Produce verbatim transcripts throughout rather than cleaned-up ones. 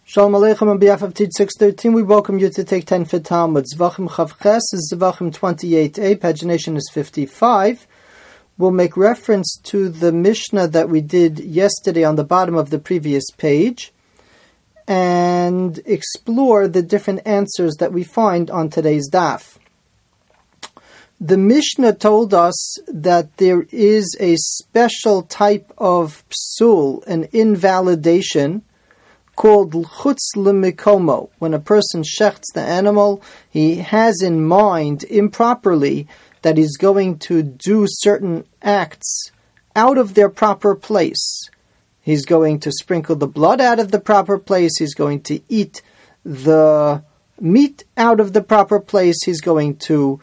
Shalom Aleichem on behalf of Teach six thirteen, we welcome you to take ten for Talmud. Zvachim Chavches is Zvachim twenty-eight a, pagination is fifty-five. We'll make reference to the Mishnah that we did yesterday on the bottom of the previous page and explore the different answers that we find on today's daf. The Mishnah told us that there is a special type of psul, an invalidation, called chutz lemikomo. When a person shechts the animal, he has in mind improperly that he's going to do certain acts out of their proper place. He's going to sprinkle the blood out of the proper place. He's going to eat the meat out of the proper place. He's going to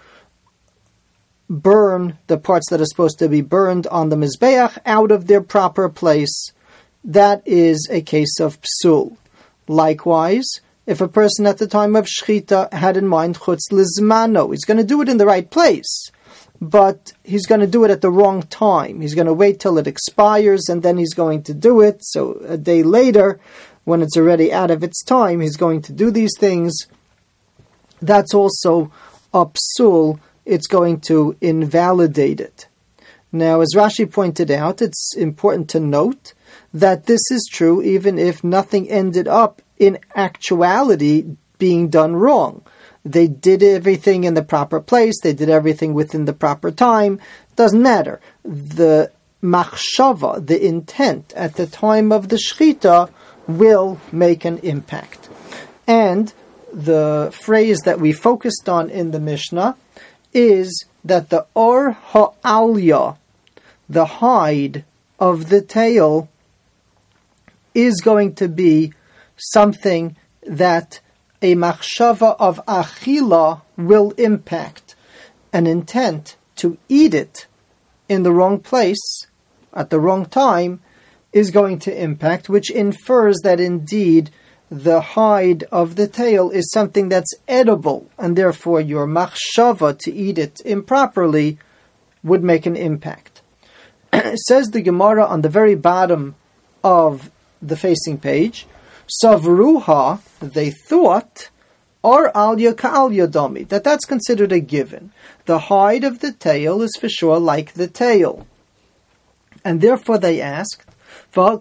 burn the parts that are supposed to be burned on the mizbeach out of their proper place. That is a case of psul. Likewise, if a person at the time of shchita had in mind chutz lizmano, he's going to do it in the right place, but he's going to do it at the wrong time. He's going to wait till it expires and then he's going to do it. So a day later, when it's already out of its time, he's going to do these things. That's also a psul. It's going to invalidate it. Now, as Rashi pointed out, it's important to note that this is true even if nothing ended up in actuality being done wrong. They did everything in the proper place, they did everything within the proper time, doesn't matter. The machshava, the intent at the time of the shchita, will make an impact. And the phrase that we focused on in the Mishnah is that the or ha'alya, the hide of the tail, is going to be something that a machshava of achila will impact. An intent to eat it in the wrong place, at the wrong time, is going to impact, which infers that indeed the hide of the tail is something that's edible, and therefore your machshava to eat it improperly would make an impact. Says the Gemara on the very bottom of the facing page, Savruha, they thought, or alya ka'alya dami, that that's considered a given. The hide of the tail is for sure like the tail. And therefore they asked, you're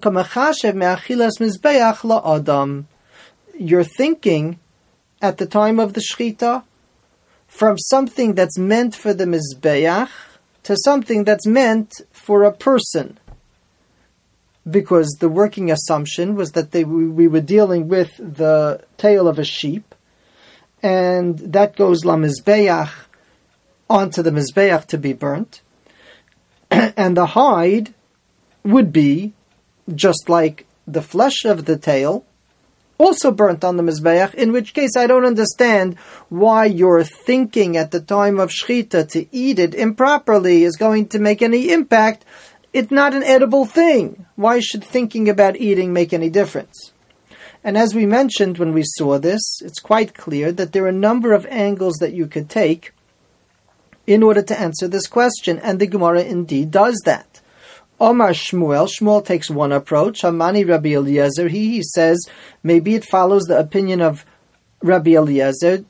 thinking at the time of the shchita from something that's meant for the mizbeach to something that's meant for a person. Because the working assumption was that they, we were dealing with the tail of a sheep, and that goes la mizbeach onto the mizbeach to be burnt, and the hide would be just like the flesh of the tail, also burnt on the mizbeach, in which case I don't understand why your thinking at the time of shchita to eat it improperly is going to make any impact. It's not an edible thing. Why should thinking about eating make any difference? And as we mentioned when we saw this, it's quite clear that there are a number of angles that you could take in order to answer this question, and the Gemara indeed does that. Omar Shmuel, Shmuel takes one approach. Hamani Rabbi Eliezer, he, he says, maybe it follows the opinion of Rabbi Eliezer,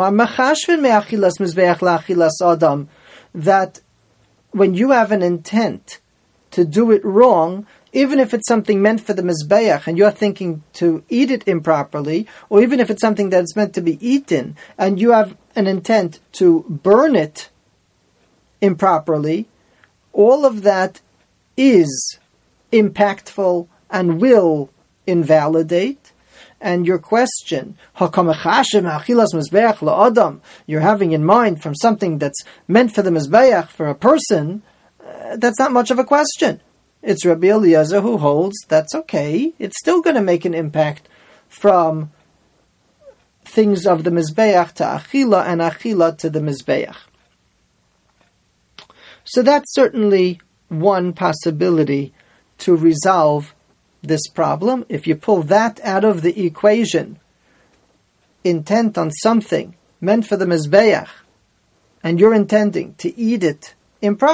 that when you have an intent to do it wrong, even if it's something meant for the mizbeach and you're thinking to eat it improperly, or even if it's something that's meant to be eaten and you have an intent to burn it improperly, all of that is impactful and will invalidate. And your question, you're having in mind from something that's meant for the mizbeach, for a person, uh, that's not much of a question. It's Rabbi Eliezer who holds that's okay. It's still going to make an impact from things of the mizbeach to achila and achila to the mizbeach. So that's certainly one possibility to resolve this problem. If you pull that out of the equation, intent on something meant for the mizbeach, and you're intending to eat it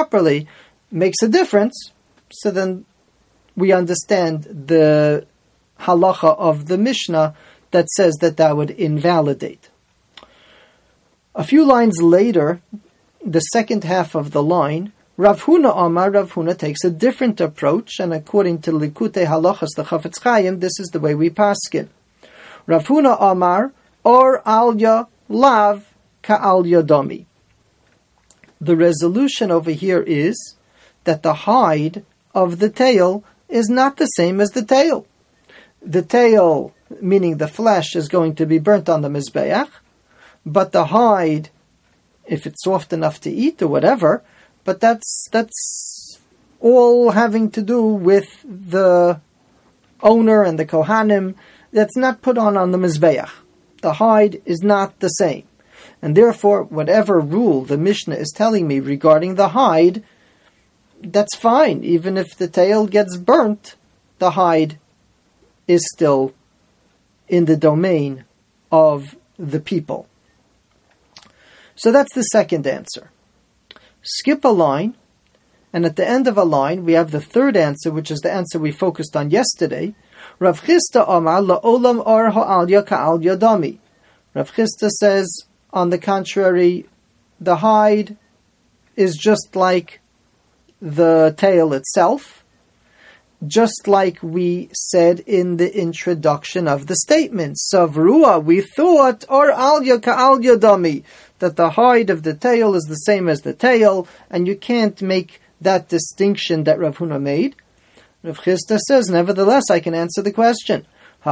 improperly, makes a difference. So then we understand the halacha of the Mishnah that says that that would invalidate. A few lines later, the second half of the line, Rav Huna Amar, Rav Huna takes a different approach, and according to Likutei Halachas, the Chafetz Chaim, this is the way we paskin. Rav Huna Amar, or alya lav ka alya domi. The resolution over here is that the hide of the tail is not the same as the tail. The tail, meaning the flesh, is going to be burnt on the Mizbeach, but the hide, if it's soft enough to eat or whatever, but that's that's all having to do with the owner and the Kohanim. That's not put on on the Mizbeach. The hide is not the same. And therefore, whatever rule the Mishnah is telling me regarding the hide, that's fine. Even if the tail gets burnt, the hide is still in the domain of the people. So that's the second answer. Skip a line, and at the end of a line, we have the third answer, which is the answer we focused on yesterday. Rav Chisda Amar la'olam or ha'alya ka'alya dami. Rav Chisda says, on the contrary, the hide is just like the tail itself, just like we said in the introduction of the statement. Savrua, we thought, or alya ka'alya dami, that the hide of the tail is the same as the tail, and you can't make that distinction that Rav Huna made. Rav Chisda says, nevertheless, I can answer the question.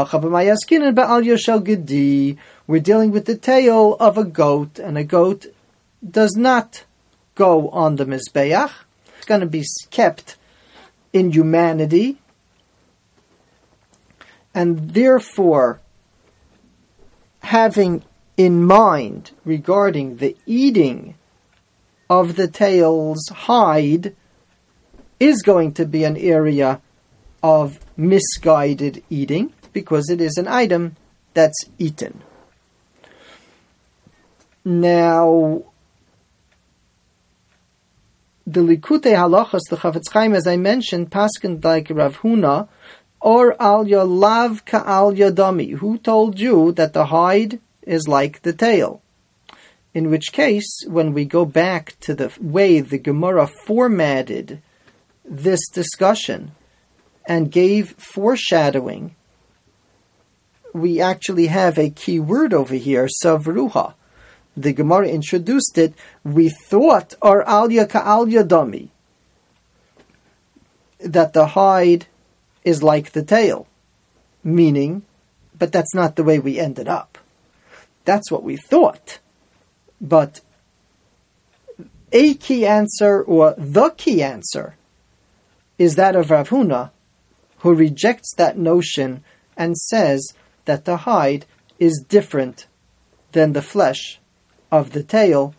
We're dealing with the tail of a goat, and a goat does not go on the Mizbeach. It's going to be kept in humanity, and therefore, having in mind regarding the eating of the tail's hide is going to be an area of misguided eating, because it is an item that's eaten. Now, the Likutei Halachas, the Chafetz Chaim, as I mentioned, paskin like Rav Huna, or alya lav ka alya dami. Who told you that the hide is like the tail? In which case, when we go back to the way the Gemara formatted this discussion and gave foreshadowing, we actually have a key word over here, savruha. The Gemara introduced it, we thought, or alya ka alya dami, that the hide is like the tail. Meaning, but that's not the way we ended up. That's what we thought. But a key answer, or the key answer, is that of Rav Huna, who rejects that notion and says that the hide is different than the flesh of the tail,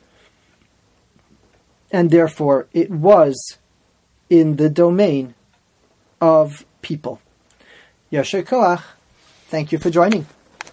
and therefore it was in the domain of people. Yasher Koach, thank you for joining.